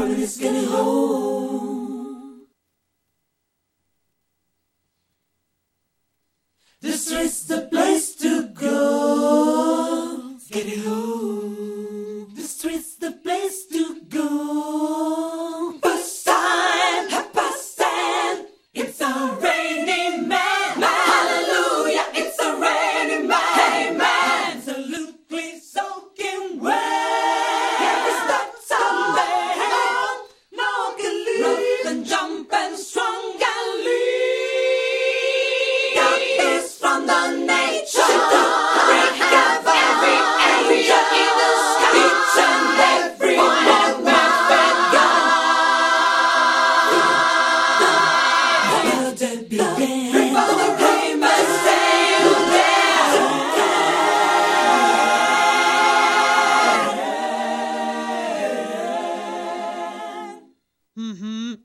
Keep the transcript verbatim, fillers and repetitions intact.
Marvin is getting home. The street's the place to go. Getting home. The street's the place to go. Bus time, bus stand. It's a raining man. man. Hallelujah, it's a raining man. Hey man, absolutely soaking wet. Here is that Sunday. No one can leave. Rough and jump and strong and lead. Got this from the nature. Break up every angel in the sky. Each and every one my fed God. The world began. Before the rainbow sailed down. Mm-hmm.